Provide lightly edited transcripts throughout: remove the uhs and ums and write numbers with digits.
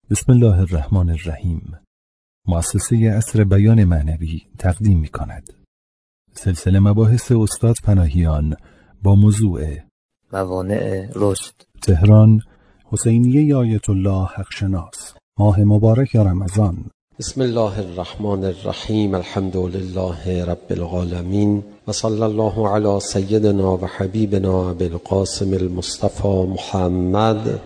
بسم الله الرحمن الرحیم. مؤسسه عصر بیان معنوی تقدیم می کند سلسله مباحث استاد پناهیان با موضوع موانع رشد. تهران، حسینیه آیت الله حقشناس. ماه مبارک رمضان. بسم الله الرحمن الرحیم. الحمد لله رب العالمین و صلی الله علی سیدنا و حبیبنا ابی القاسم المصطفى محمد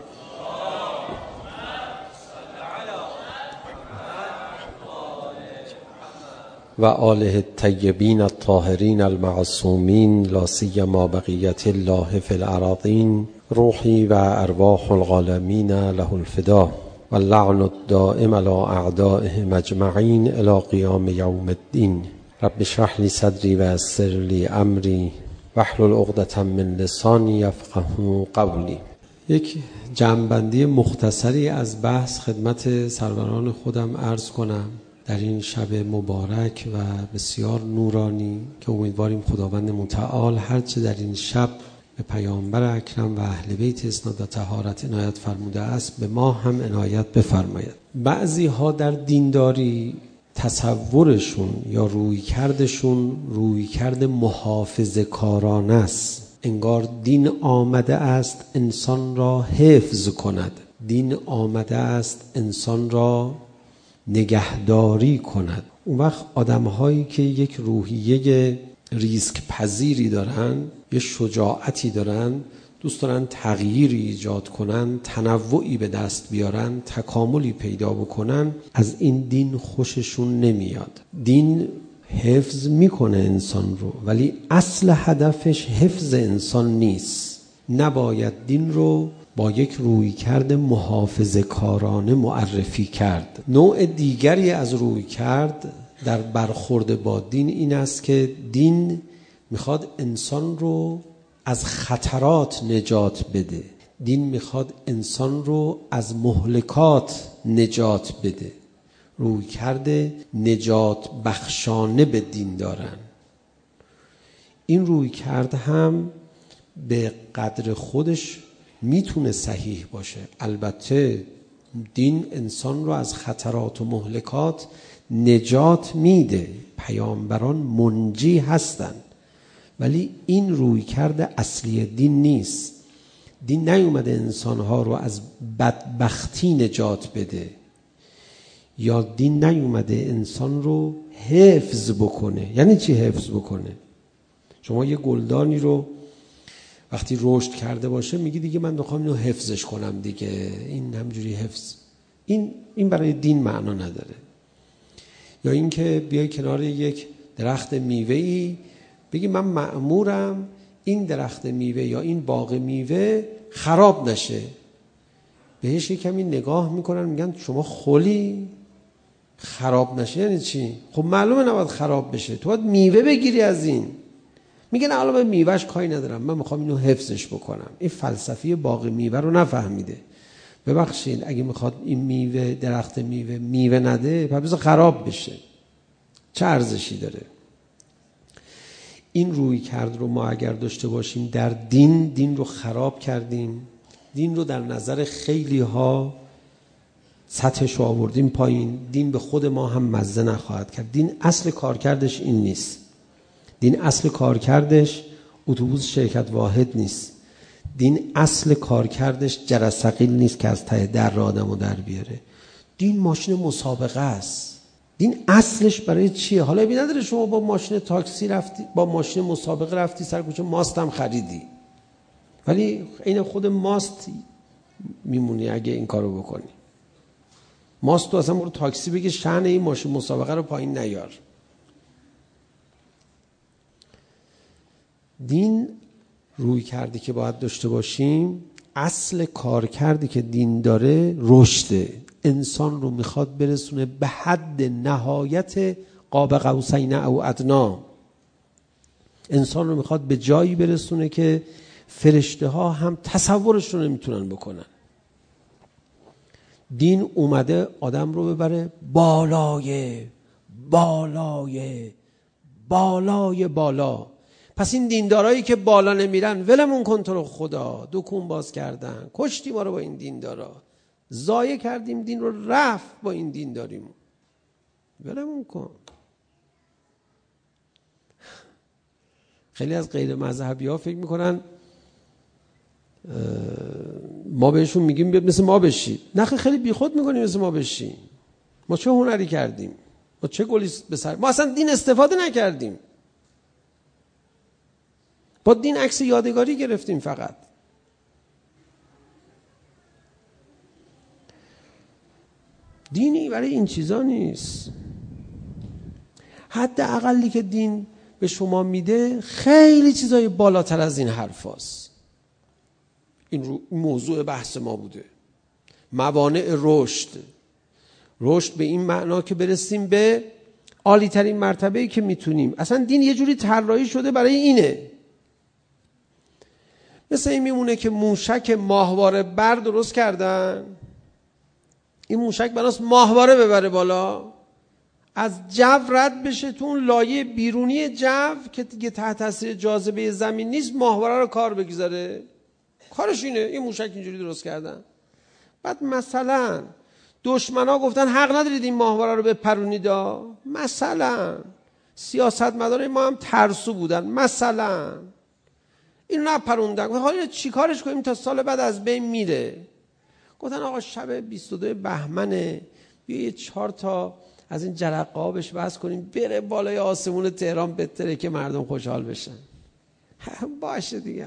و آله الطیبین الطاهرین المعصومین لا سیما بقیت الله فی الارضین. روحی و ارواح العالمین له الفدا و اللعن الدائم علی اعدائهم اجمعین الی قیام یوم الدین. رب اشرح لی صدری و یسر لی امری واحلل عقدة من لسانی یفقهوا قولی. یک جمع‌بندی مختصری از بحث خدمت سروران خودم عرض کنم در این شب مبارک و بسیار نورانی که امیدواریم خداوند متعال هرچه در این شب به پیامبر اکرم و اهل بیت اسناد و طهارت عنایت فرموده است به ما هم عنایت بفرماید. بعضی ها در دینداری تصورشون یا رویکردشون رویکرد محافظه‌کارانه است. انگار دین آمده است انسان را حفظ کند، دین آمده است انسان را نگهداری کند. اون وقت آدم‌هایی که یک روحیه ریسک پذیری دارن، یه شجاعتی دارن، دوست دارن تغییری ایجاد کنن، تنوعی به دست بیارن، تکاملی پیدا بکنن، از این دین خوششون نمیاد. دین حفظ میکنه انسان رو، ولی اصل هدفش حفظ انسان نیست. نباید دین رو با یک رویکرد محافظه‌کارانه معرفی کرد. نوع دیگری از رویکرد در برخورد با دین این است که دین میخواد انسان رو از خطرات نجات بده. دین میخواد انسان رو از مهلکات نجات بده. رویکرد نجات بخشانه به دین دارن. این رویکرد هم به قدر خودش میتونه صحیح باشه. البته دین انسان رو از خطرات و مهلکات نجات میده، پیامبران منجی هستن، ولی این رویکرد اصلی دین نیست. دین نیومده انسانها رو از بدبختی نجات بده، یا دین نیومده انسان رو حفظ بکنه. یعنی چی حفظ بکنه؟ شما یه گلدانی رو وقتی رشد کرده باشه میگی دیگه من میخوام اینو حفظش کنم دیگه، این همجوری حفظ، این برای دین معنا نداره. یا اینکه بیای کنار یک درخت میوه‌ای بگی من مأمورم این درخت میوه یا این باغ میوه خراب نشه. بهش کمی نگاه میکنن میگن شما خلی خراب نشه یعنی چی؟ خب معلومه نباید خراب بشه، تو باید میوه بگیری از این. میگن الان به میوهش کاری ندارم، من میخوام اینو حفظش بکنم. این فلسفی باغ میوه رو نفهمیده. ببخشید اگه میخواد این میوه درخت میوه نده پس خراب بشه، چه ارزشی داره؟ این روی کرد رو ما اگر داشته باشیم در دین رو خراب کردیم. دین رو در نظر خیلی ها سطحش رو آوردیم پایین. دین به خود ما هم مزه نخواهد کرد. دین اصل کارکردش این نیست. دین اصل کارکردش اتوبوس شرکت واحد نیست. دین اصل کارکردش جرثقیل نیست که از ته در آدمو در بیاره. دین ماشین مسابقه است. دین اصلش برای چیه؟ حالا ببین نداره شما با ماشین تاکسی رفتی، با ماشین مسابقه رفتی سر کوچه ماست هم خریدی، ولی این خود ماست میمونی اگه این کارو بکنی. ماست تو اصلا برو تاکسی بگی شأن این ماشین مسابقه رو پایین نیار. دین روی کردی که باید داشته باشیم، اصل کار کردی که دین داره رشده. انسان رو میخواد برسونه به حد نهایت قاب قوسین او ادنا. انسان رو میخواد به جایی برسونه که فرشته ها هم تصورش رو نمیتونن بکنن. دین اومده آدم رو ببره بالای بالای بالای بالا. پس این دیندارایی که بالا نمیرن ولمون کن تو رو خدا، دکون باز کردن، کشتی ما رو با این دیندارا. ضایع کردیم دین رو، رفت با این دین داریم ولمون کن. خیلی از غیر مذهبی ها فکر میکنن ما بهشون میگیم مثل ما بشی. نه خیلی بیخود میکنیم مثل ما بشی. ما چه هنری کردیم؟ ما چه گلی به سر؟ ما اصلا دین استفاده نکردیم. با دین عکس یادگاری گرفتیم فقط. دینی برای این چیزا نیست. حد اقلی که دین به شما میده خیلی چیزای بالاتر از این حرفاست. این موضوع بحث ما بوده. موانع رشد. رشد به این معنا که برسیم به عالی ترین مرتبه‌ای که میتونیم. اصلا دین یه جوری طراحی شده برای اینه. مثل این میمونه که موشک ماهواره بر درست کردن. این موشک بناست ماهواره ببره بالا، از جو رد بشه تو اون لایه بیرونی جو که دیگه تحت تاثیر جاذبه زمین نیست، ماهواره رو کار بگذاره. کارش اینه. این موشک اینجوری درست کردن. بعد مثلا دشمنا گفتن حق ندارید این ماهواره رو بپرونید. مثلا سیاستمدارای ما هم ترسو بودن، مثلا این نپروندن. حالا چی کارش کنیم تا سال بعد از بین میره؟ گفتن آقا شب 22 بهمنه بیا یه 4 تا از این جرقه ها بهش وصل کنیم بره بالای آسمون تهران بتره که مردم خوشحال بشن. باشه دیگه.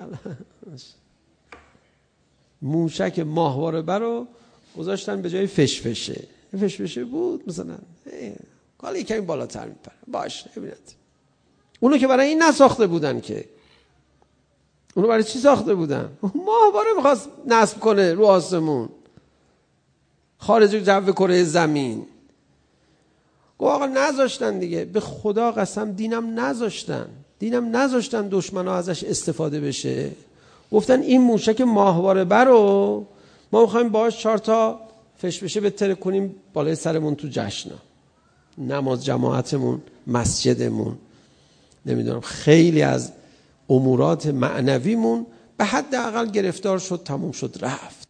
موشک ماهواره برو گذاشتن به جای فشفشه. فشفشه بود مثلا، حالا یکمی بالاتر میپره. باشه ببینید. اونو که برای این نساخته بودن که. اونو برای چی ساخته بودن؟ ماهواره میخواست نصب کنه رو آسمون خارج جو کره زمین. گفت آقا نذاشتن دیگه. به خدا قسم دینم نذاشتن دشمنا ازش استفاده بشه. گفتن این موشک ماهواره برو ما میخوایم باهاش 4 تا فشفشه بتره کنیم بالای سرمون تو جشنا، نماز جماعتمون، مسجدمون، نمیدونم خیلی از امورات معنویمون به حد اقل گرفتار شد، تموم شد، رفت.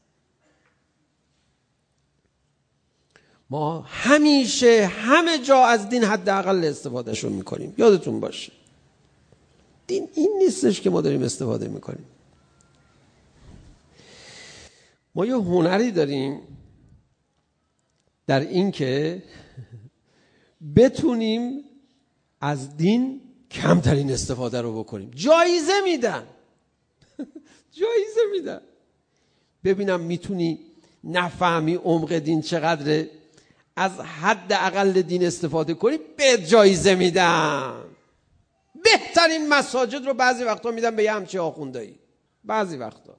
ما همیشه همه جا از دین حد اقل استفادهشون میکنیم. یادتون باشه دین این نیستش که ما داریم استفاده میکنیم. ما یه هنری داریم در این که بتونیم از دین کمترین استفاده رو بکنیم. جایزه میدن. ببینم میتونی نفهمی عمق دین چقدره، از حد اقل دین استفاده کنی به جایزه میدم. بهترین مساجد رو بعضی وقتا میدم به یه همچه آخوندایی. بعضی وقتا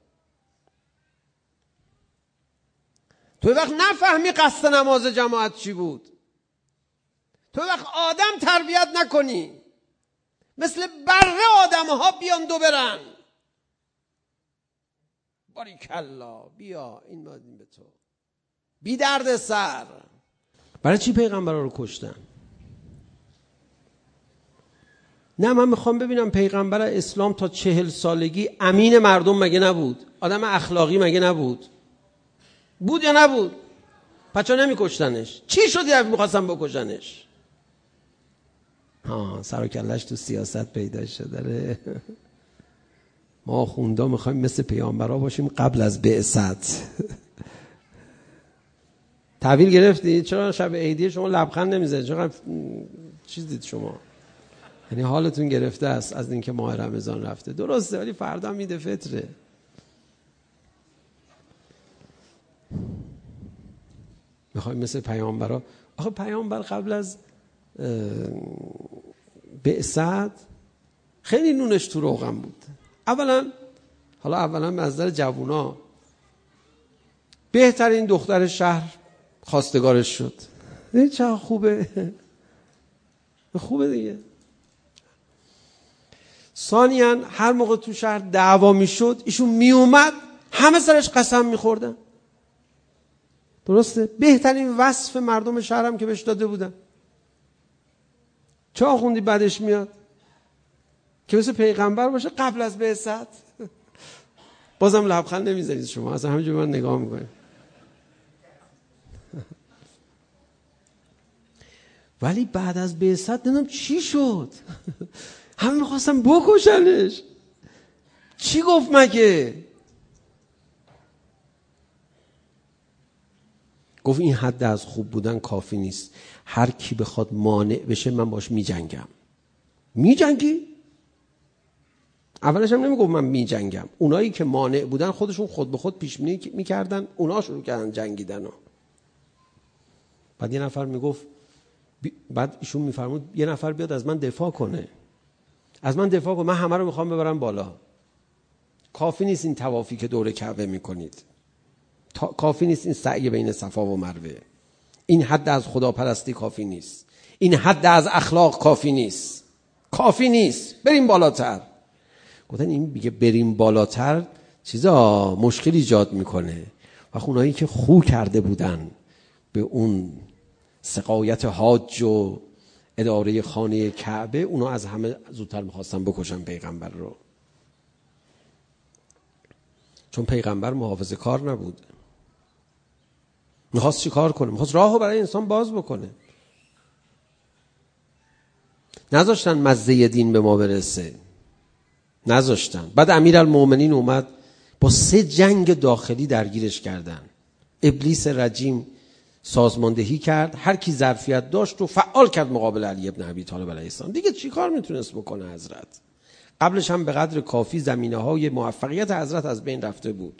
تو وقت نفهمی قصد نماز جماعت چی بود، تو وقت آدم تربیت نکنی، مثل بره آدم ها بیان دو برن. باریکلا بیا این مادین به تو بی درد سر. برای چی پیغمبر رو کشتن؟ نه من میخوام ببینم پیغمبر اسلام تا 40 سالگی امین مردم مگه نبود؟ آدم اخلاقی مگه نبود؟ بود یا نبود؟ پچا نمیکشتنش؟ چی شدی اگه میخواستم بکشنش؟ سر و کلش تو سیاست پیدا شده. ما خوندا میخوایم مثل پیامبرا باشیم قبل از بعثت. تحویل گرفتید؟ چرا شب عیدی شما لبخند نمیزنید؟ چرا چیز دید شما؟ یعنی حالتون گرفته است از اینکه ماه رمضان رفته. درسته ولی فردا میده فطره. میخوایم مثل پیامبرا. آخه پیامبر قبل از بعثت خیلی نونش تو روغن بود. اولا منظر جوونا بهترین دختر شهر خواستگارش شد. این چه خوبه دیگه. ثانیاً هر موقع تو شهر دعوا میشد ایشون میومد همه سرش قسم میخوردن. درسته؟ بهترین وصف مردم شهرم که بهش داده بودن. چه آخوندی بعدش میاد که مثل پیغمبر باشه قبل از بعثت؟ بازم لبخند نمیزنید شما، اصلا همینجوری من نگاه میکنید. ولی بعد از بعثت نمیدونم چی شد. همه میخواستم بکشنش. چی گفت مگه؟ گفت این حد از خوب بودن کافی نیست، هر کی بخواد مانع بشه من باش میجنگم. میجنگی؟ اولش هم نمیگفت من میجنگم. اونایی که مانع بودن خودشون خود به خود پیش بینی میکردن، اونا شروع کردن جنگیدن. بعد یه نفر میگفت، بعد ایشون میفرمود یه نفر بیاد از من دفاع کنه، از من دفاع کنه، من همه رو میخوام ببرم بالا. کافی نیست این طوافی که دور کعبه میکنید، کافی نیست این سعی بین صفا و مروه، این حد از خداپرستی کافی نیست، این حد از اخلاق کافی نیست، کافی نیست، بریم بالاتر. گفتن این میگه بریم بالاتر چیزا مشکل ایجاد میکنه. و اونایی که خو کرده بودن به اون سقایت حاج و اداره خانه کعبه، اونا از همه زودتر میخواستن بکشن پیغمبر رو، چون پیغمبر محافظه کار نبود. میخواست چی کار کنه؟ میخواست راهو برای انسان باز بکنه. نذاشتن مزه دین به ما برسه، نذاشتن. بعد امیرالمومنین اومد با 3 جنگ داخلی درگیرش کردن. ابلیس رجیم سازماندهی کرد، هر کی ظرفیت داشت و فعال کرد مقابل علی ابن ابی طالب علیه السلام. دیگه چی کار میتونست بکنه حضرت؟ قبلش هم به قدر کافی زمینه‌های موفقیت حضرت از بین رفته بود.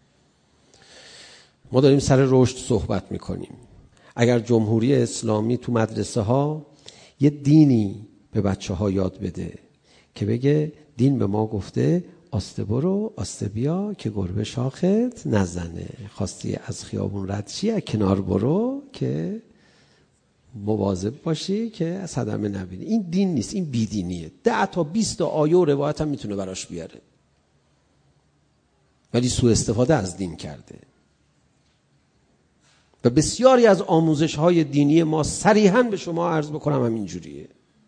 ما داریم سر رشد صحبت میکنیم. اگر جمهوری اسلامی تو مدرسه ها یه دینی به بچه ها یاد بده که بگه دین به ما گفته آسته برو آسته بیا که گربه شاخت نزنه، خواستی از خیابون رد شی کنار برو که مواظب باشی که صدمه نبینی. این دین نیست، این بیدینیه. 10 تا 20 آیه و روایت هم میتونه براش بیاره، ولی سوء استفاده از دین کرده. و بسیاری از آموزش های دینی ما صریحاً به شما عرض بکنم همین جوریه.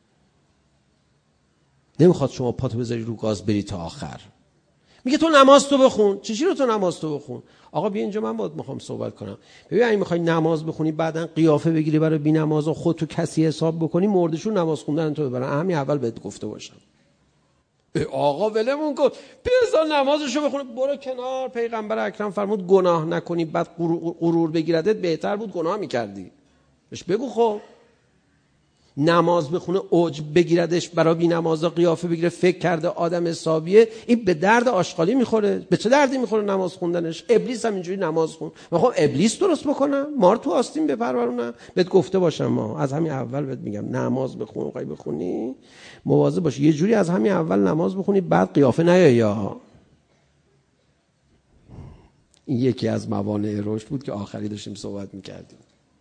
نمیخواد شما پاتو بذاری رو گاز بری تا آخر. میگه تو نماز تو بخون. چی رو تو نماز تو بخون؟ آقا بیا اینجا، من باید میخوام صحبت کنم. ببین اگه میخوای نماز بخونی بعدن قیافه بگیری برای بی نمازا، خودتو کسی حساب بکنی، مردشون نماز خوندن تو ببرن. همین اول بهت گفته باشم. آقا ولمون کن، بذار نمازشو بخونه. برو کنار. پیغمبر اکرم فرمود گناه نکنی بعد غرور بگیردت، بهتر بود گناه میکردی. بهش بگو خب نماز بخونه عجب بگیردش، برای بی نمازا قیافه بگیره، فکر کرده آدم حسابیه، این به درد آشغالی میخوره. به چه دردی میخوره نماز خوندنش؟ ابلیس هم اینجوری نماز خون. میخوام ابلیس درست بکنم، مار تو آستین بپرورونم؟ بهت گفته باشم، ما از همین اول بهت میگم نماز بخون. میخوای بخونی مواظب باش یه جوری از همین اول نماز بخونی، بعد قیافه نیای. یا این یکی از موانع رشد بود که آخری داشتیم صحبت میکردیم.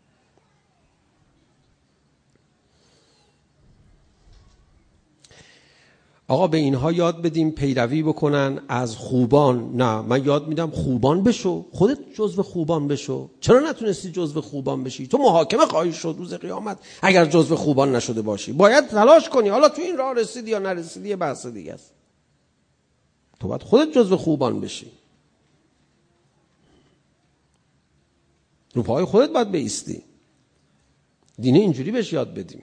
آقا به اینها یاد بدیم پیروی بکنن از خوبان. نه، من یاد میدم خوبان بشو، خودت جزو خوبان بشو. چرا نتونستی جزو خوبان بشی؟ تو محاکمه خواهی شد روز قیامت اگر جزو خوبان نشده باشی. باید تلاش کنی. حالا تو این راه رسیدی یا نرسیدی یه بحث دیگه است. تو باید خودت جزو خوبان بشی، رو پای خودت باید بایستی. دینه اینجوری بهش یاد بدیم.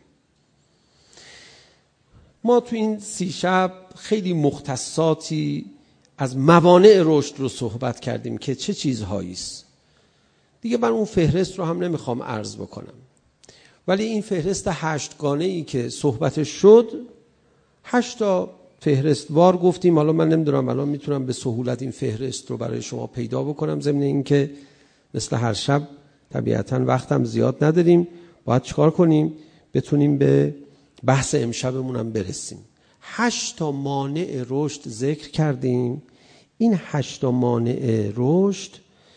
ما تو این 30 شب خیلی مختصاتی از موانع رشد رو صحبت کردیم که چه چیزهایی است. دیگه من اون فهرست رو هم نمیخوام عرض بکنم، ولی این فهرست 8 گانه‌ای که صحبتش شد 8 تا فهرست وار گفتیم. حالا من نمیدونم الان میتونم به سهولت این فهرست رو برای شما پیدا بکنم، ضمن این که مثل هر شب طبیعتاً وقتم زیاد نداریم. باید چیکار کنیم؟ بتونیم به بحث امشبمون هم برسیم. 8 تا مانع رشد ذکر کردیم. این 8 تا مانع رشد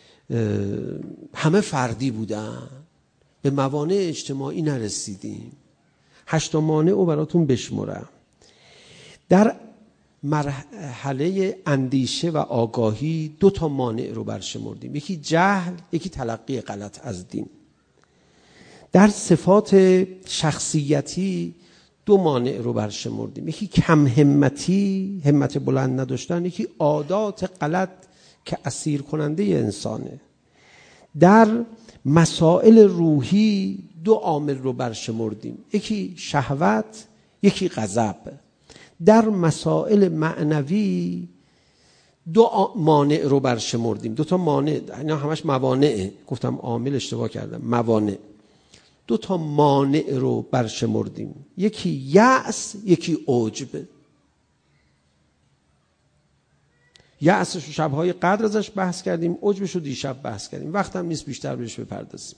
همه فردی بودن، به موانع اجتماعی نرسیدیم. 8 تا مانع رو براتون بشمرم. در مرحله اندیشه و آگاهی 2 تا مانع رو برشمردیم، یکی جهل، یکی تلقی غلط از دین. در صفات شخصیتی 2 مانع رو برشمردیم، یکی کم همتی، همت بلند نداشتن، یکی عادات غلط که اسیر کننده انسانه. در مسائل روحی دو عامل رو برشمردیم، یکی شهوت، یکی غضب. در مسائل معنوی دو مانع رو برشمردیم. دو تا مانع، اینا همش موانعه، گفتم عامل اشتباه کردم، موانع. دو تا مانع رو برشمردیم، یکی یأس، یکی عجب. یأسش رو شب‌های قدر ازش بحث کردیم، عجبش رو دیشب بحث کردیم، وقتم نیست بیشتر بهش بپردازیم.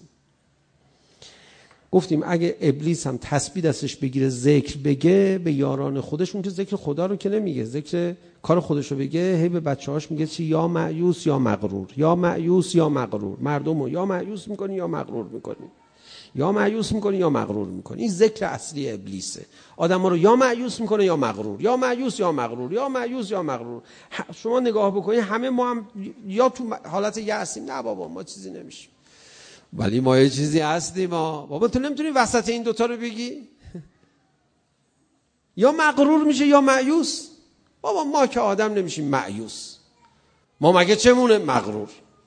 گفتیم اگه ابلیس هم تسبیح دستش بگیره ذکر بگه به یاران خودش، اون که ذکر خدا رو که نمیگه، ذکر کار خودش رو بگه، هی به بچه‌هاش میگه چی؟ یا مایوس یا مغرور، یا مایوس یا مغرور. مردم رو یا مایوس میکنی یا مغرور میکنی، یا مایوس میکنی یا مغرور میکنی. این ذکر اصلی ابلیسه، آدم‌ها رو یا مایوس میکنه یا مغرور، یا مایوس یا مغرور، یا مایوس یا مغرور. شما نگاه بکنید همه ما هم یا تو حالت یأسیم، نه بابا ما چیزی نمیشیم، ولی ما یه چیزی هستیم. بابا تو نمیتونی وسط این دوتا رو بگی؟ یا مغرور میشه یا مایوس. بابا ما که آدم نمیشیم مایوس، ما مگه چمونه؟ مغرور.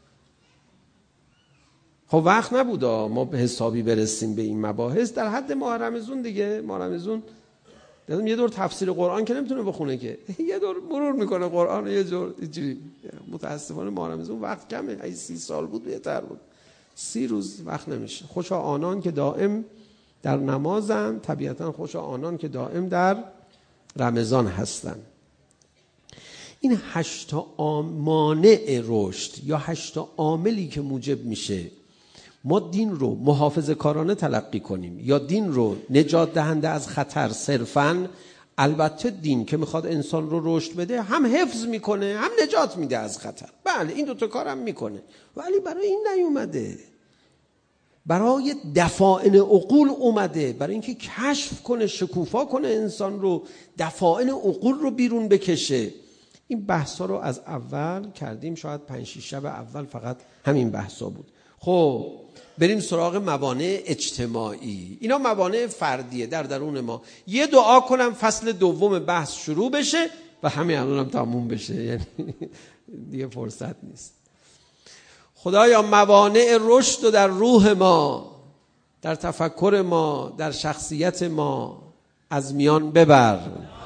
خب وقت نبودا ما به حسابی برسیم به این مباحث در حد ماه رمضان دیگه. ماه رمضان یه دور تفسیر قرآن که نمیتونه بخونه که، یه دور مرور میکنه قرآن، یه جور اینجوری. متاسفانه ماه رمضان وقت کمه، اگه 30 سال بود بهتر بود. 30 روز وقت نمیشه. خوشا آنان که دائم در نمازن، طبیعتا خوشا آنان که دائم در رمضان هستن. این 8 مانع رشد یا 8 عاملی که موجب میشه ما دین رو محافظه کارانه تلقی کنیم یا دین رو نجات دهنده از خطر صرفاً. البته دین که میخواد انسان رو رشد بده هم حفظ میکنه هم نجات میده از خطر، بله این دوتا کارم میکنه، ولی برای این نیومده، برای دفاعن عقول اومده، برای اینکه کشف کنه، شکوفا کنه انسان رو، دفاعن عقول رو بیرون بکشه. این بحثا رو از اول کردیم، شاید 5-6 شب اول فقط همین بحثا بود. خب بریم سراغ موانع اجتماعی. اینا موانع فردیه در درون ما. یه دعا کنم فصل دوم بحث شروع بشه و همین الان هم تموم بشه، یعنی دیگه فرصت نیست. خدایا موانع رشد رو در روح ما، در تفکر ما، در شخصیت ما از میان ببر.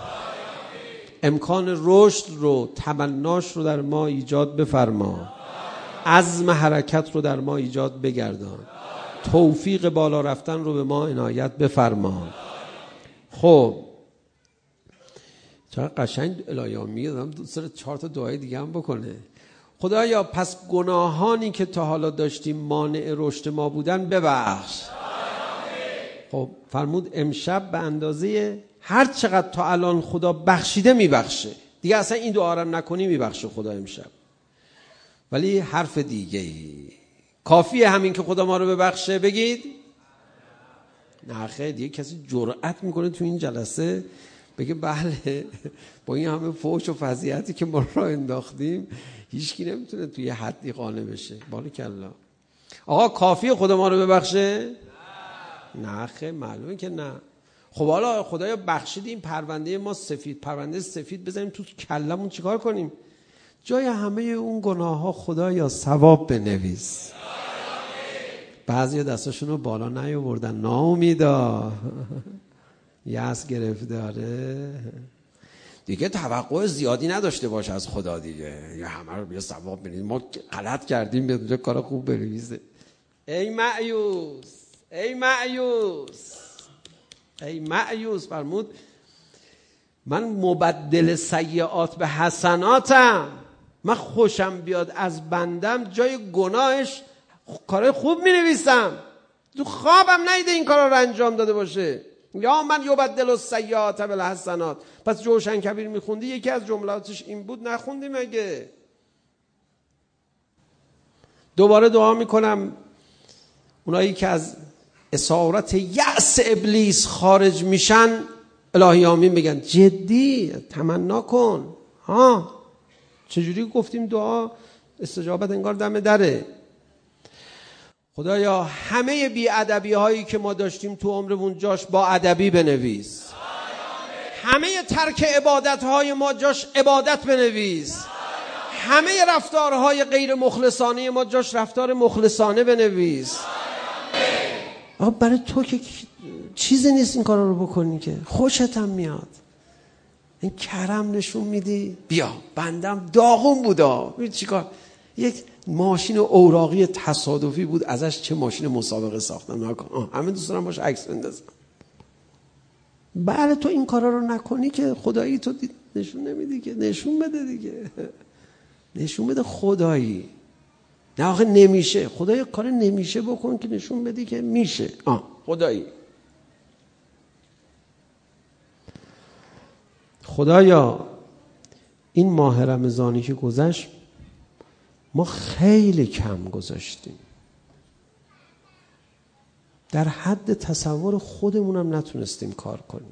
امکان رشد رو، تمناش رو در ما ایجاد بفرما. عزم حرکت رو در ما ایجاد بگردان. توفیق بالا رفتن رو به ما عنایت بفرما. خب چرا قشنگ الهی میگم دوست 4 تا دعای دیگه هم بکنه. خدایا پس گناهانی که تا حالا داشتیم مانع رشد ما بودن ببخش. خب فرمود امشب به اندازه هر چقدر تا الان خدا بخشیده میبخشه، دیگه اصلا این دعا رو نکنی میبخشه خدا امشب. ولی حرف دیگه ای کافیه همین که خدا ما رو ببخشه بگید؟ نه خیلی دیگه کسی جرأت میکنه تو این جلسه بگه بله با این همه فحش و فضیحتی که ما را انداختیم هیچکی نمیتونه توی حدی قانع بشه. بارکالله. آقا کافیه خدا ما رو ببخشه؟ نه خیلی معلومه که نه. خب حالا خدایا بخشیدیم، پرونده ما سفید، پرونده سفید بزنیم تو کلمون چیکار کنیم؟ جای همه اون گناه ها خدایا ثواب بنویس. بعضی دستاشون رو بالا نیاوردن، ناامیدا، یأس گرفتاره دیگه، توقع زیادی نداشته باش از خدا دیگه، یا همه رو بیا ثواب بنویس، ما غلط کردیم به کار خوب بنویسه. ای مایوس، ای مایوس، ای مایوس. فرمود من مبدل سیئات به حسناتم، من خوشم بیاد از بندم جای گناهش کار خوب می نویسم. تو خوابم نیده این کار رو انجام داده باشه. یا من یبدل السیئات بالحسنات. پس جوشن کبیر میخوندی یکی از جملاتش این بود، نخوندی مگه؟ دوباره دعا میکنم اونایی که از اسارت یأس ابلیس خارج میشن الهی آمین بگن. جدی تمنا کن. چجوری گفتیم دعا استجابت انگار دم دره. خدایا همه بی‌ادبی هایی که ما داشتیم تو عمرمون جاش با ادبی بنویس. همه ترک عبادت های ما جاش عبادت بنویس. همه رفتارهای غیر مخلصانه ما جاش رفتار مخلصانه بنویس. آقا برای تو که چیزی نیست این کارا رو بکنی، که خوشت هم میاد، این کرم نشون میدی. بیا بندم داغون بودا، ببین چیکار، یک ماشین اوراقی تصادفی بود، ازش چه ماشین مسابقه ساختن. همه دوست دارم باشه عکس بندازم. بله تو این کارا رو نکنی که خدایی تو نشون نمیدی، که نشون بده دیگه، نشون بده خدایی. نه آخه نمیشه، خدایا کار نمیشه بکن که نشون بدی که میشه. خدایی، خدایا این ماه رمضانی که گذشت ما خیلی کم گذاشتیم، در حد تصور خودمونم نتونستیم کار کنیم.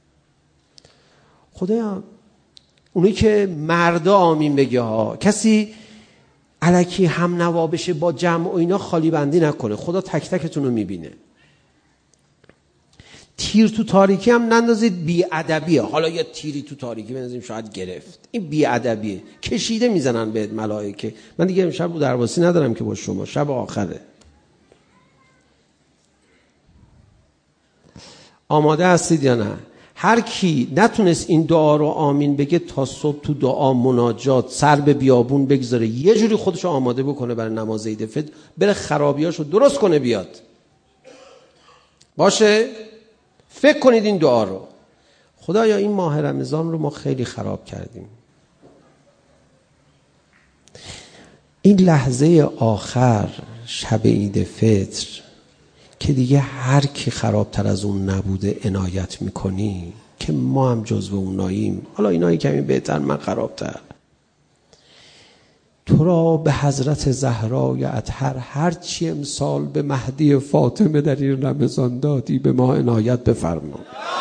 خدایا اونی که مردا آمین بگه ها، کسی الکی هم نوا بشه با جمع و اینا خالی بندی نکنه. خدا تک تکتون رو میبینه. تیر تو تاریکی هم نندازید، بی ادبیه. حالا یا تیری تو تاریکی بندازیم شاید گرفت، این بی ادبیه. کشیده میزنن به ملائکه. من دیگه امشب درواسی ندارم که با شما، شب آخره. آماده هستید یا نه؟ هر کی نتونست این دعا رو آمین بگه تا صبح تو دعا مناجات سر به بیابون بگذاره، یه جوری خودشو آماده بکنه برای نماز عید فطر، بره خرابیاشو درست کنه بیاد. باشه؟ فکر کنید این دعا رو. خدایا این ماه رمضان رو ما خیلی خراب کردیم. این لحظه آخر شب عید فطر که دیگه هر کی خرابتر از اون نبوده عنایت میکنی، که ما هم جزو اوناییم، حالا اینایی کمی بهتر، من خرابتر. تو را به حضرت زهرای اطهر هر چی امسال به مهدی فاطمه در این رمضان دادی به ما عنایت بفرما.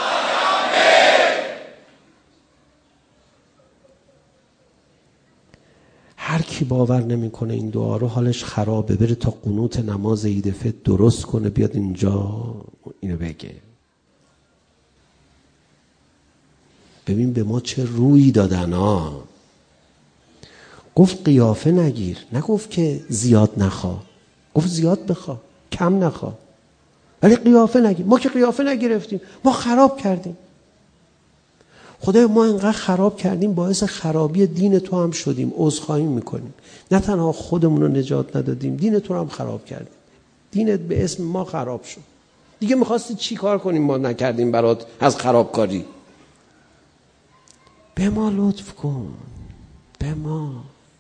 هر کی باور نمیکنه این دعا رو حالش خرابه، بره تا قنوت نماز عید فطر درست کنه بیاد اینجا اینو بگه. ببین به ما چه روی دادن ها. گفت قیافه نگیر، نگفت که زیاد نخوا، گفت زیاد بخوا کم نخوا، ولی قیافه نگیر. ما که قیافه نگرفتیم، ما خراب کردیم. خدای ما اینقدر خراب کردیم باعث خرابی دین تو هم شدیم، عذرخواهی میکنیم. نه تنها خودمون رو نجات ندادیم، دین تو رو هم خراب کردیم. دینت به اسم ما خراب شد. دیگه میخواستی چی کار کنیم ما نکردیم برات از خرابکاری؟ به ما لطف کن، به ما.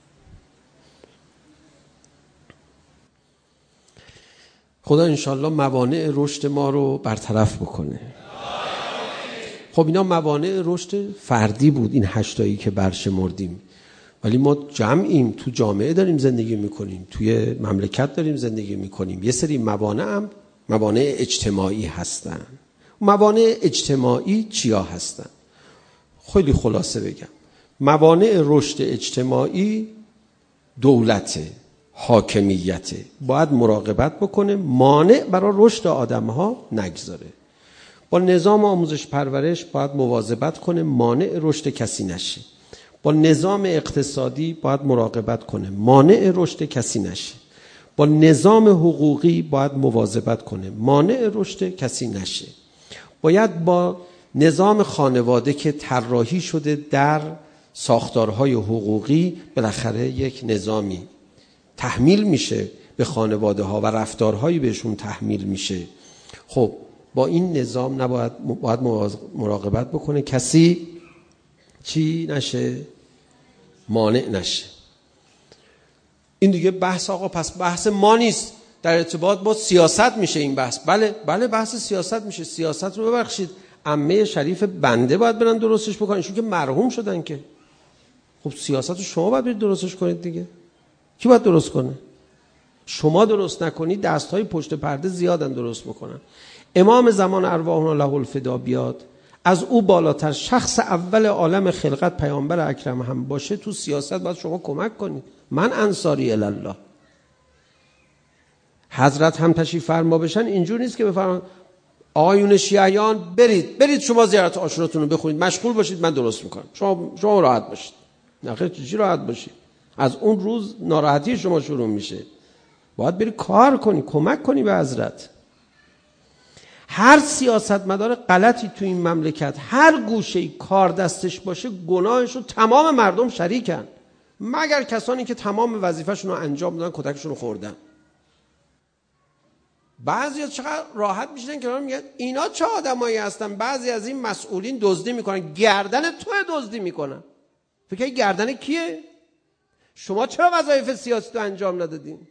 خدا انشالله موانع رشد ما رو برطرف بکنه. خب اینا موانع رشد فردی بود، این 8 تایی که برشمردیم، ولی ما جمعیم، تو جامعه داریم زندگی میکنیم، توی مملکت داریم زندگی میکنیم. یه سری موانع هم موانع اجتماعی هستن. موانع اجتماعی چیا هستن؟ خیلی خلاصه بگم. موانع رشد اجتماعی دولت، حاکمیت، باید مراقبت بکنه مانع برای رشد آدم‌ها نگذاره. با نظام آموزش پرورش باید مواظبت کنه مانع رشد کسی نشه. با نظام اقتصادی باید مراقبت کنه مانع رشد کسی نشه. با نظام حقوقی باید مواظبت کنه مانع رشد کسی نشه. باید با نظام خانواده که طراحی شده در ساختارهای حقوقی، بالاخره یک نظامی تحمیل میشه به خانواده ها و رفتارهایی بهشون تحمیل میشه. خب با این نظام باید مراقبت بکنه کسی چی نشه؟ مانع نشه. این دیگه بحث آقا پس بحث ما نیست، در ارتباط با سیاست میشه این بحث. بله بحث سیاست میشه. سیاست رو ببخشید عمه شریف بنده باید برن درستش بکنن، ایشون که مرحوم شدن که. خب سیاست رو شما باید برید درستش کنید دیگه. کی باید درست کنه؟ شما درست نکنید دستهای پشت پرده زیادن درست بکنن. امام زمان ارواحنا له الفدا بیاد، از او بالاتر شخص اول عالم خلقت پیامبر اکرم هم باشه، تو سیاست باید شما کمک کنید. من انصاری الله. حضرت هم تشریف فرما بشن اینجور نیست که بفرمان آقایون شیعیان برید شما زیارت عاشوراتون رو بخونید، مشغول باشید، من درست میکنم، شما راحت باشید. نه خیر، چی راحت باشید؟ از اون روز ناراحتی شما شروع میشه. باید بری کار کنی، کمک کنی به حضرت. هر سیاستمدار غلطی تو این مملکت هر گوشه‌ای کار دستش باشه گناهش رو تمام مردم شریکن، مگر کسانی که تمام وظیفه‌شون رو انجام دادن کتکشون رو خوردن. بعضیا چقدر راحت میشن کنار میگن اینا چه آدمایی هستن. بعضی از این مسئولین دزدی میکنن، گردن تو دزدی میکنن. فکر کنی گردن کیه؟ شما چرا وظایف سیاسی رو انجام ندادین؟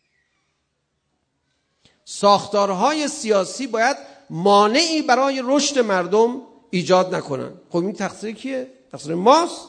ساختارهای سیاسی باید مانعی برای رشد مردم ایجاد نکنن. خب این تقصیر کیه؟ تقصیر ماست.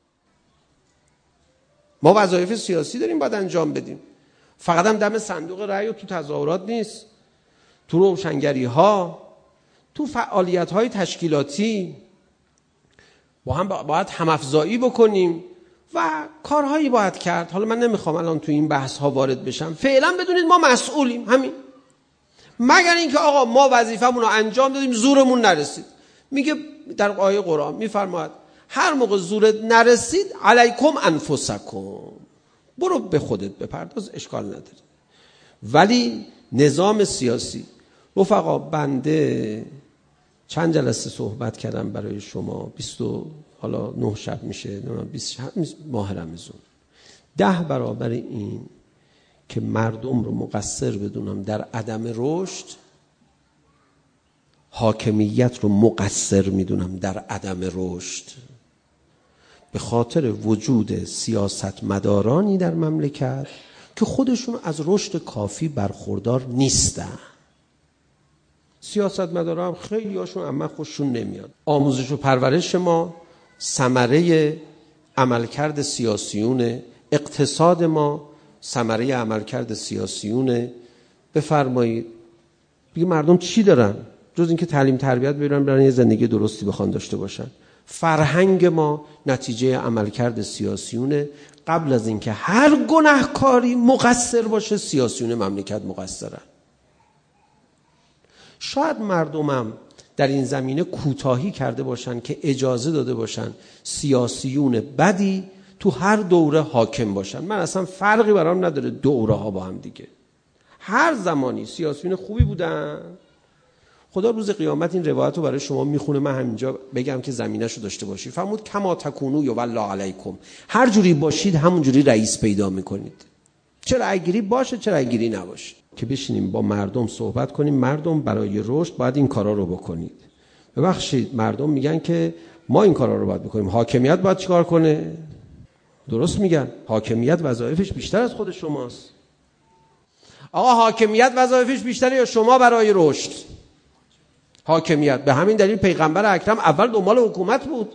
ما وظایف سیاسی داریم باید انجام بدیم. فقط هم دم صندوق رأی و تو تظاهرات نیست، تو روشنگری ها، تو فعالیت های تشکیلاتی با هم باید همافزایی بکنیم و کارهایی باید کرد. حالا من نمیخوام الان تو این بحث ها وارد بشم. فعلا بدونید ما مسئولیم، همین. مگر اینکه آقا ما وظیفمون رو انجام دادیم زورمون نرسید. میگه در آیه قرآن میفرماید هر موقع زورت نرسید علیکم انفسکم، برو به خودت بپرداز، اشکال نداره. ولی نظام سیاسی، رفقا بنده چند جلسه صحبت کردم برای شما، 29 شب میشه، 20 شب ماه رمضان، 10 برابر این که مردم رو مقصر بدونم در عدم رشد، حاکمیت رو مقصر میدونم در عدم رشد، به خاطر وجود سیاستمدارانی در مملکت که خودشون از رشد کافی برخوردار نیستن. سیاستمداران هم خیلی هاشون اما خوششون نمیاد. آموزش و پرورش ما ثمره عملکرد سیاسیونه، اقتصاد ما ثمره عملکرد سیاسیونه. بفرمایید دیگه مردم چی دارن جز اینکه تعلیم تربیت ببینن برای یه زندگی درستی بخوان داشته باشن؟ فرهنگ ما نتیجه عملکرد سیاسیونه. قبل از اینکه هر گناهکاری مقصر باشه سیاسیون مملکت مقصرن. شاید مردمم در این زمینه کوتاهی کرده باشن که اجازه داده باشن سیاسیون بدی تو هر دوره حاکم باشن. من اصلا فرقی برام نداره دوره ها با هم دیگه. هر زمانی سیاسیون خوبی بودن. خدا روز قیامت این روایت رو برای شما میخونه، من همینجا بگم که زمینش رو داشته باشید. فرمود کما تکونو یولی علیکم، هر جوری باشید همون جوری رئیس پیدا میکنید. چه رأیگیری باشه چه رأیگیری نباشه. که بشینیم با مردم صحبت کنیم، مردم برای رشد باید این کارا رو بکنید. ببخشید مردم میگن که ما این کارا رو باید بکنیم، حاکمیت باید چیکار کنه؟ درست میگن، حاکمیت وظایفش بیشتر از خود شماست. آقا حاکمیت وظایفش بیشتره یا شما برای رشد؟ حاکمیت. به همین دلیل پیغمبر اکرم اول دنبال حکومت بود.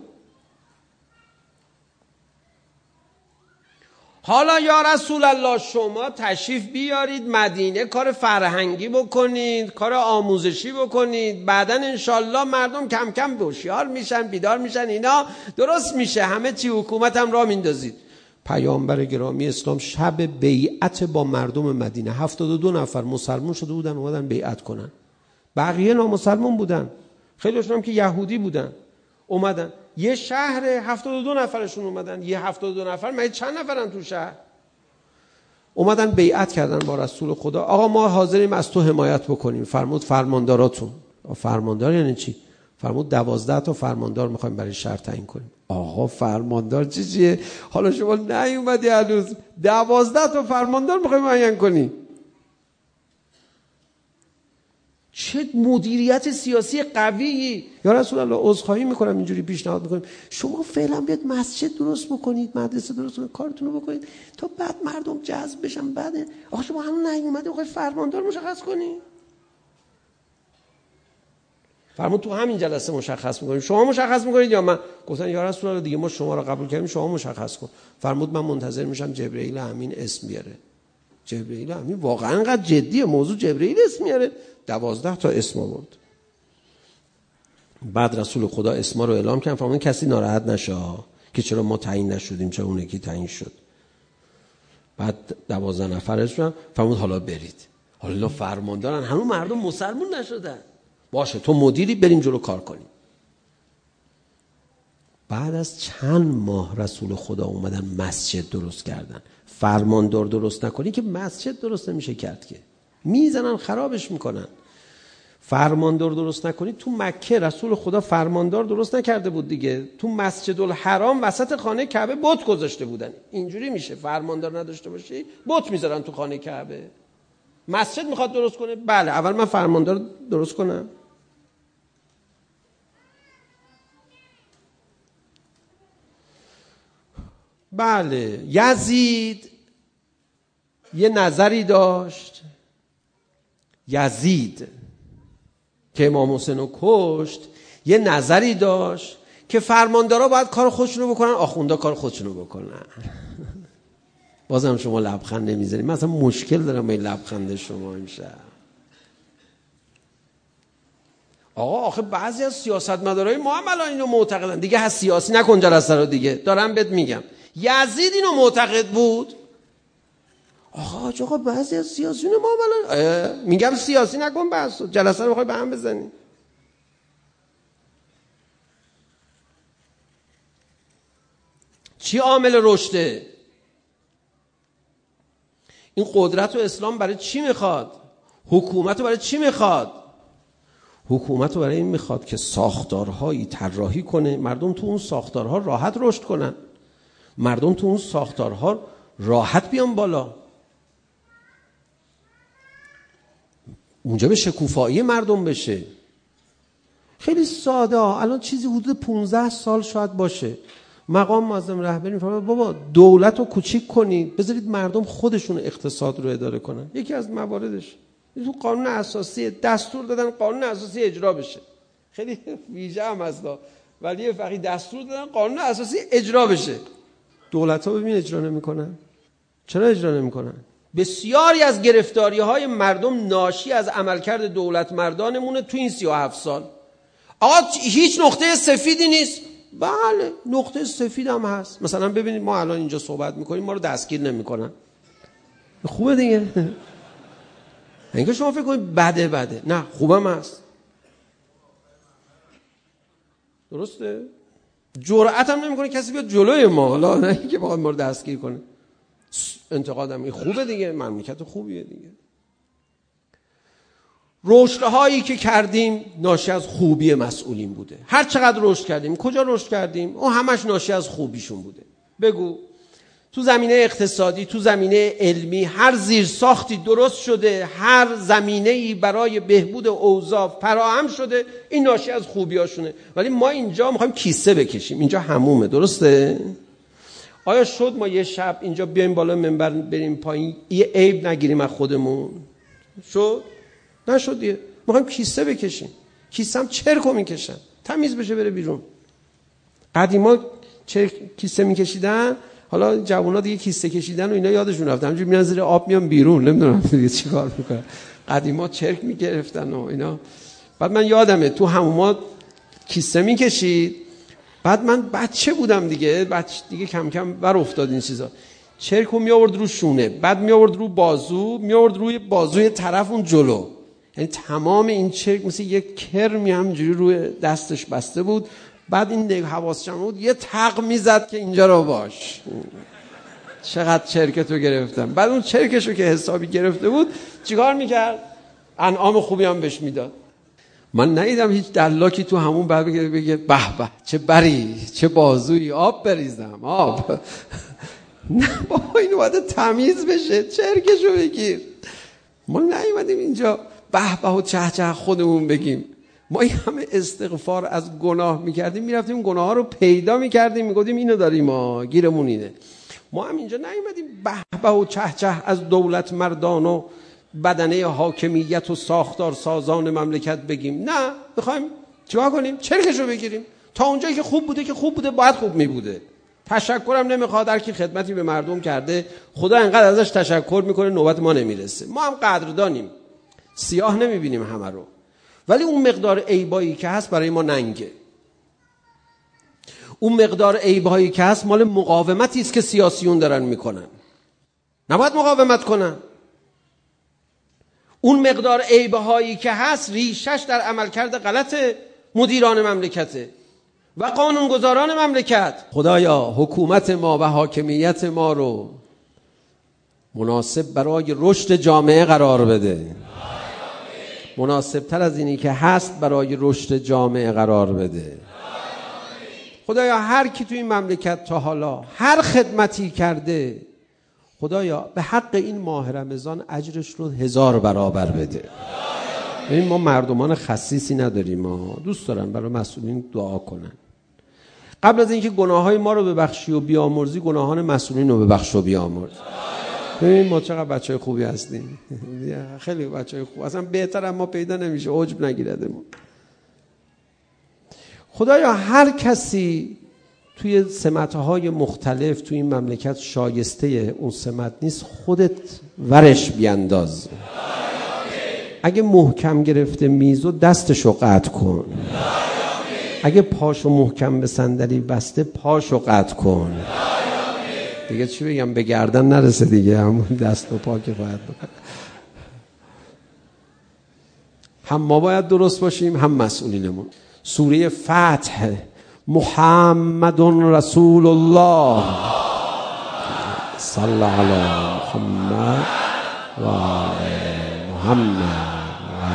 حالا یا رسول الله شما تشریف بیارید مدینه، کار فرهنگی بکنید، کار آموزشی بکنید، بعدن انشالله مردم کم کم هوشیار میشن، بیدار میشن، اینا درست میشه، همه چی حکومت هم را میندازید. پیامبر گرامی اسلام شب بیعت با مردم مدینه 72 نفر مسلمان شده بودن اومدن بیعت کنن. بقیه نامسلمان بودن، خیلیشون هم که یهودی بودن. اومدن یه شهر 72 نفرشون اومدن. یه 72 نفر مگه چند نفرن تو شهر؟ اومدن بیعت کردن با رسول خدا. آقا ما حاضریم از تو حمایت بکنیم. فرمود فرمانداراتون. فرماندار یعنی چی؟ فرمود 12 تا فرماندار میخوایم برای شهر تعیین کنیم. آقا فرماندار چیه؟ حالا شما نیومدی هنوز 12 تا فرماندار میخوایم معین کنی؟ چه مدیریت سیاسی قوی. یا رسول الله عذرخواهی میکنم اینجوری پیشنهاد میکنیم شما فعلا بیاد مسجد درست بکنید، مدرسه درست بکنید، کارتون رو بکنید تا بعد مردم جذب بشن. بعد آقا شما همون نیومده بخواید فرماندار مشخص کنید. فرمود تو همین جلسه مشخص میکنیم. شما مشخص میکنید یا من؟ گفتن یا رسول الله دیگه ما شما رو قبول کردیم، شما مشخص کن. فرمود من منتظر میشم جبرئیل امین اسم بیاره. جبرئیل امین واقعا انقدر جدیه موضوع؟ جبرئیل اسم میاره. 12 تا اسم آورد. بعد رسول خدا اسما رو اعلام کردن. فرمود کسی ناراحت نشه که چرا ما تعیین نشدیم، چرا اون یکی تعیین شد. بعد 12 نفرشون فرمود حالا برید. حالا فرماندارن، هنوز مردم مسلمان نشدن. باشه تو مدیری، بریم جلو کار کنیم. بعد از چند ماه رسول خدا اومدن مسجد درست کردن. فرماندار درست نکنی که مسجد درست نمیشه کرد، که میزنن خرابش میکنن. فرماندار درست نکنی. تو مکه رسول خدا فرماندار درست نکرده بود دیگه، تو مسجد الحرام وسط خانه کعبه بت گذاشته بودن. اینجوری میشه فرماندار نداشته باشی بت میذارن تو خانه کعبه. مسجد میخواد درست کنه، بله اول من فرماندار درست کنم. بله یزید یه نظری داشت، یزید که امام حسین رو کشت یه نظری داشت که فرماندارا باید کار خودشونو بکنن، آخوندا کار خودشونو بکنن. بازم شما لبخند نمیزنید. من اصلا مشکل دارم با این لبخند شما امشب. آقا آخه بعضی از سیاستمدارای ما هم الان اینو معتقدن دیگه. هست سیاسی نکن جلسه رو دیگه، دارم بهت میگم. یزید اینو معتقد بود. آقا بعضی از سیاسیون ما هم الان میگم سیاسی نکن بحث، جلسه رو بخوای به هم بزنی. چی عامل رشده؟ این قدرت و اسلام برای چی میخواد؟ حکومت رو برای چی میخواد؟ حکومت رو برای این میخواد که ساختارهایی طراحی کنه مردم تو اون ساختارها راحت رشد کنن، مردم تو اون ساختارها راحت بیان بالا. اونجا به شکوفایی مردم بشه. خیلی ساده. الان چیزی حدود 15 سال شاید باشه مقام معظم رهبری میفرماید بابا دولت رو کوچیک کنید، بذارید مردم خودشون اقتصاد رو اداره کنن. یکی از مواردش تو قانون اساسی دستور دادن قانون اساسی اجرا بشه. خیلی ویژه هم هست، ولی فقیه دستور دادن قانون اساسی اجرا بشه. دولت‌ها ببین اجرا نمی‌کنن. چرا اجرا نمی‌کنن؟ بسیاری از گرفتاری‌های مردم ناشی از عملکرد دولت مردانمونه تو این 37 سال. آقا هیچ نقطه سفیدی نیست. بله نقطه سفید هم هست. مثلا ببینید ما الان اینجا صحبت می‌کنیم ما رو دستگیر نمی‌کنن. خوبه دیگه. اینکه شما فکر کنید بده نه، خوبم هست. درسته؟ جرأت هم نمی‌کنه کسی بیاد جلوی ما، حالا نه اینکه بخواد ما رو دستگیر کنه. انتقادم این خوبه دیگه، مملکت خوبیه دیگه. رشدهایی که کردیم ناشی از خوبی مسئولین بوده. هر چقدر رشد کردیم، کجا رشد کردیم؟ اون همش ناشی از خوبیشون بوده. بگو تو زمینه اقتصادی، تو زمینه علمی، هر زیرساختی درست شده، هر زمینه‌ای برای بهبود اوضاع فراهم شده، این ناشی از خوبیاشونه. ولی ما اینجا می‌خوایم کیسه بکشیم. اینجا حمومه، درسته؟ آیا شد ما یه شب اینجا بیایم بالا منبر بریم پایین یه عیب نگیریم از خودمون؟ شد؟ نشد دیگه. می‌خوایم کیسه بکشیم. کیسه هم چرکو میکشن، تمیز بشه بره بیرون. قدیما کیسه میکشیدن، حالا جوونا دیگه کیسه کشیدن و اینا یادشون رفت، همینجوری میان زیر آب میان بیرون، نمیدونم دیگه چیکار میکنن. قدیما چرک میگرفتن و اینا. بعد من یادمه تو حموما کیسه میکشید. بعد من بچه بودم دیگه کم کم بر افتاد این چیزا. چرکو می آورد رو شونه، بعد می آورد رو بازو، می آورد روی بازوی طرف اون جلو. یعنی تمام این چرک مثل یک کرمی همینجوری روی دستش بسته بود. بعد این حواسش بود یه تق میزد که اینجا رو باش. چقدر چرکتو گرفتم. بعد اون چرکشو که حسابی گرفته بود چیکار میکرد؟ انعام خوبی هم بهش میداد. من ندیدم هیچ دلاکی تو همون بعد بگه به به چه بری چه بازویی، آب بریزم آب. نه بابا اینو باید تمیز بشه، چرکشو بگیر. ما نیومدیم اینجا به به و چه چه خودمون بگیم. ما این همه استغفار از گناه میکردیم، میرفتیم گناه ها رو پیدا میکردیم، میگفتیم اینو داریم ما گیرمون اینه. ما هم اینجا نیومدیم به به و چه چه از دولت مردان و بدنه حاکمیت و ساختار سازان مملکت بگیم. نه، میخوایم چیکار کنیم؟ چرکشو بگیریم. تا اونجایی که خوب بوده که خوب بوده، باید خوب میبوده. تشکرم نمیخواد، هر کی خدمتی به مردم کرده خدا انقدر ازش تشکر میکنه نوبت ما نمیرسه. ما هم قدردانیم، سیاه نمیبینیم همه رو، ولی اون مقدار عیبایی که هست برای ما ننگه. اون مقدار عیبایی که هست مال مقاومتی است که سیاسیون دارن میکنن. نباید مقاومت کنن. اون مقدار عیبهایی که هست ریشش در عملکرد غلط مدیران مملکته. و قانونگذاران مملکت. خدایا حکومت ما و حاکمیت ما رو مناسب برای رشد جامعه قرار بده، مناسب تر از اینی که هست برای رشد جامعه قرار بده. خدایا هر کی توی این مملکت تا حالا هر خدمتی کرده، خدایا به حق این ماه رمضان اجرش رو 1000 برابر بده. ببین ما مردمان خسیسی نداریم، ما دوست دارن برای مسئولین دعا کنن. قبل از اینکه گناههای ما رو ببخشی و بیامرزی، گناهان مسئولین رو ببخش و بیامرز. ببین ما چقدر بچهای خوبی هستیم، خیلی بچهای خوب، اصلا بهتر ما پیدا نمیشه، عجب نگیردمون. خدایا هر کسی توی سمت‌های مختلف توی این مملکت شایسته اون سمت نیست، خودت ورش بیانداز. اگه محکم گرفته میزو دستشو قطع کن، اگه پاشو محکم به صندلی بسته پاشو قطع کن. دیگه چی بگم، به گردن نرسه دیگه، همون دست و پا که باید بکن. هم ما باید درست باشیم هم مسئولینمون. سوره فتح، محمد رسول الله صلی علی محمد و محمد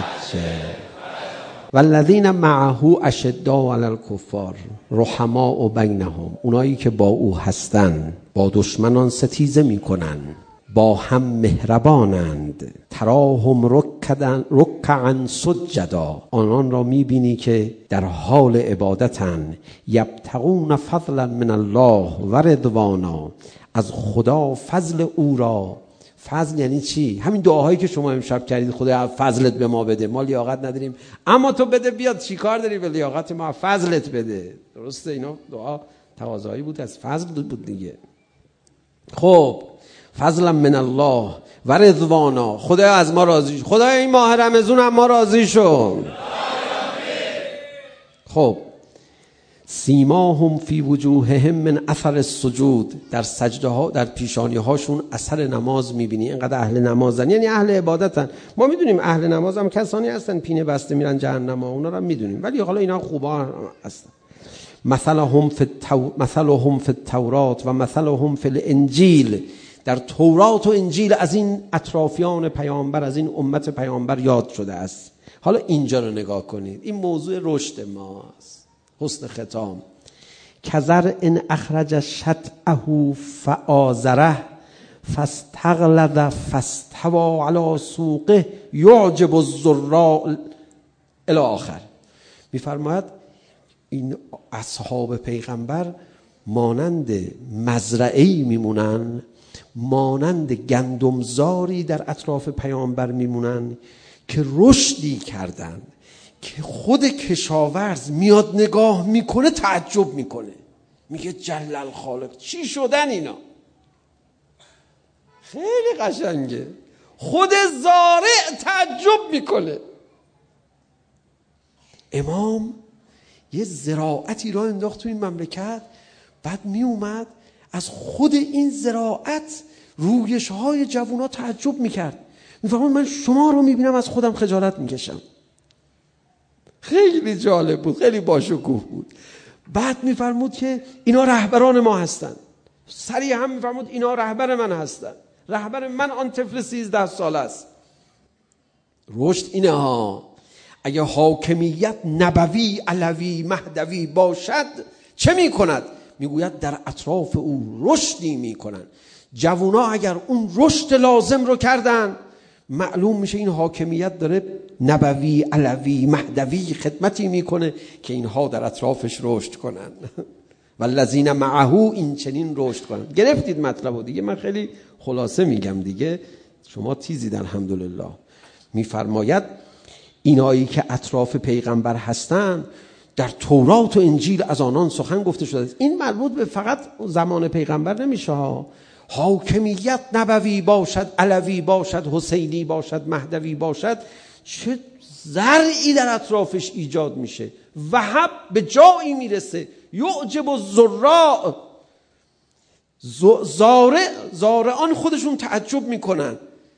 والذین معه اشداء علی الکفار رحماء بینهم. اونایی که با او هستن با دشمنان ستیزه میکنن، با هم مهربانند. تراهم رکعا سجدا. آنان را میبینی که در حال عبادتن. یبتغون فضلا من الله و رضوانا. از خدا فضل او را. فضل یعنی چی؟ همین دعاهایی که شما امشب کردید، خدا فضلت به ما بده، ما لیاقت نداریم اما تو بده بیاد، چی کار داری به لیاقت ما؟ فضلت بده. درسته؟ اینا دعا تقاضایی بود، از فضل بود دیگه. خب فضلا من الله و رضوانا. خدا از ما راضی شد، خدا این ماه رمضان هم ما راضی شد. خب سیماهم فی وجوههم من اثر السجود. در سجده ها، در پیشانی هاشون اثر نماز میبینی. اینقدر اهل نمازن، یعنی اهل عبادتن. ما میدونیم اهل نماز هم کسانی هستن پینه بسته میرن جهنم، اونا رو هم میدونیم، ولی حالا اینا خوبا هستن. مثلهم فی التورات و مثلهم فی الانجیل. در تورات و انجیل از این اطرافیان پیامبر، از این امت پیامبر یاد شده است. حالا اینجا رو نگاه کنید، این موضوع رشد ماست. حسن ختام. کزر ان اخرج شطأه فآزره فاستغلظ فاستوى علی سوقه یعجب الزراع الی آخر. میفرماید این اصحاب پیغمبر مانند مزرعه‌ای میمونن، مانند گندمزاری در اطراف پیامبر میمونن که رشدی کردن، که خود کشاورز میاد نگاه میکنه تعجب میکنه، میگه جل الخالق چی شدن اینا. خیلی قشنگه، خود زارع تعجب میکنه. امام یه زراعتی را انداخت تو این مملکت، بعد میومد از خود این زراعت رویش های جوونا تعجب میکرد. میفهمون من شما رو میبینم از خودم خجالت میکشم. خیلی جالب بود، خیلی باشکوه بود. بعد میفرمود که اینا رهبران ما هستن. سریع هم میفرمود اینا رهبر من هستن. رهبر من آن طفل 13 ساله است. رشد اینه ها. اگه حاکمیت نبوی، علوی، مهدوی باشد چه میکند؟ میگوید در اطراف او رشدی میکنن. جوونا اگر اون رشد لازم رو کردن، معلوم میشه این حاکمیت داره نبوی، علوی، مهدوی خدمتی میکنه که اینها در اطرافش رشد کنن. والذین معه، این چنین رشد کنن. گرفتید مطلبو دیگه، من خیلی خلاصه میگم دیگه، شما تیزید الحمدلله. میفرماید اینایی که اطراف پیغمبر هستن در تورات و انجیل از آنان سخن گفته شده است. این مربوط به فقط زمان پیغمبر نمیشه ها. حاکمیت نبوی باشد، علوی باشد، حسینی باشد، مهدوی باشد، چه زرعی در اطرافش ایجاد میشه. وهب به جایی میرسه یعجب الزراع. زارعان خودشون تعجب میکنن.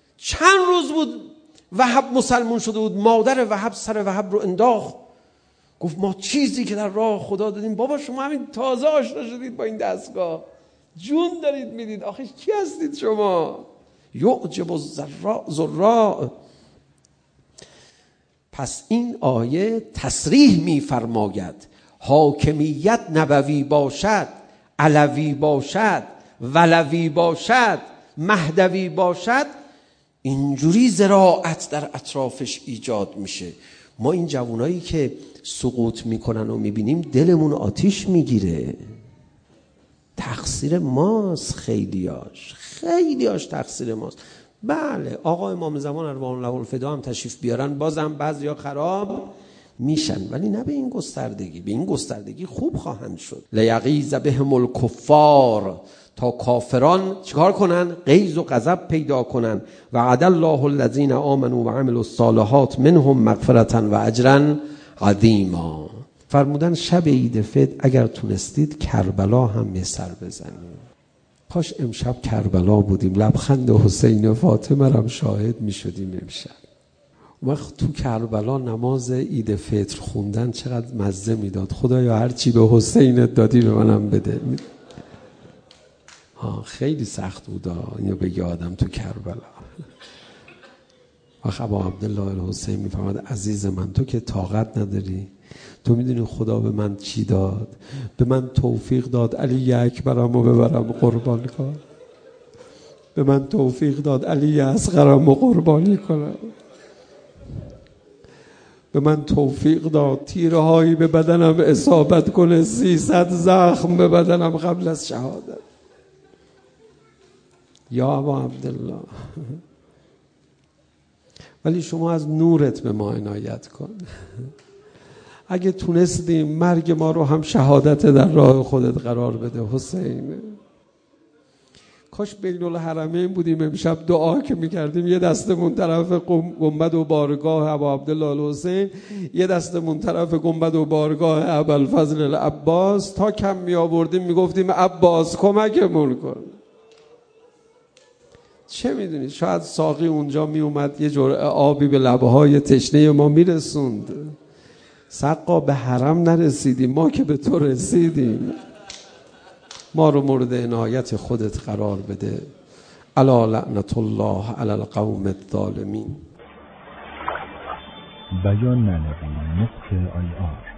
چند روز بود وهب مسلمون شده بود، مادر وهب سر وهب رو انداخت، گفت ما چیزی که در راه خدا دادیم. بابا شما همین تازه آشنا شدید با این دستگاه، جون دارید میدید، آخه کی هستید شما؟ یعجب الزراع. پس این آیه تصریح میفرماید حاکمیت نبوی باشد، علوی باشد، ولوی باشد، مهدوی باشد، اینجوری زراعت در اطرافش ایجاد میشه. ما این جوانایی که سقوط میکنن و میبینیم دلمون آتیش میگیره. تقصیر ماست، خیلیاش تقصیر ماست. بله آقا امام زمان ارواح الله الفدا هم تشریف بیارن بازم بعضیا خراب میشن، ولی نه به این گستردگی. به این گستردگی خوب خواهند شد. لیغیظ بهم الکفار، تا کافران چیکار کنن؟ غیظ و غضب پیدا کنن. وعد الله الذین آمنوا و عملوا الصالحات منهم مغفرة و اجرا عظیما. فرمودن شب عید فطر اگر تونستید کربلا هم یه سر بزنید. کاش امشب کربلا بودیم، لبخند حسین و فاطمه رم شاهد می شدیم امشب. وقت تو کربلا نماز عید فطر خوندن چقدر مزه میداد. خدایا هر چی به حسینت دادی به منم بده. خیلی سخت بود اینو بگی آدم تو کربلا. وقت ابا عبدالله الحسین میفرماد عزیز من تو که طاقت نداری، تو میدونی خدا به من چی داد؟ به من توفیق داد علی اکبرم و ببرم قربان کن. به من توفیق داد علی اصغرم و قربانی کنم. به من توفیق داد تیره هایی به بدنم اصابت کنه، 300 زخم به بدنم قبل از شهادت. یا ابا عبدالله ولی شما از نورت به ما عنایت کن. اگه تونستیم مرگ ما رو هم شهادت در راه خودت قرار بده حسین. کاش بین الحرمین بودیم امشب دعا که میکردیم یه دستمون طرف گنبد و بارگاه ابا عبدالله الحسین، یه دستمون طرف گنبد و بارگاه ابوالفضل العباس، تا کم می آوردیم میگفتیم عباس کمکمون کن. چه میدونید شاید ساقی اونجا می اومد یه جرعه آبی به لبهای تشنه ما میرسوند. سقا به حرم نرسیدیم، ما که به تو رسیدیم. ما رو مورد عنایت خودت قرار بده. الا لعنت الله علی القوم الظالمین. بیان معنوی نقطه IR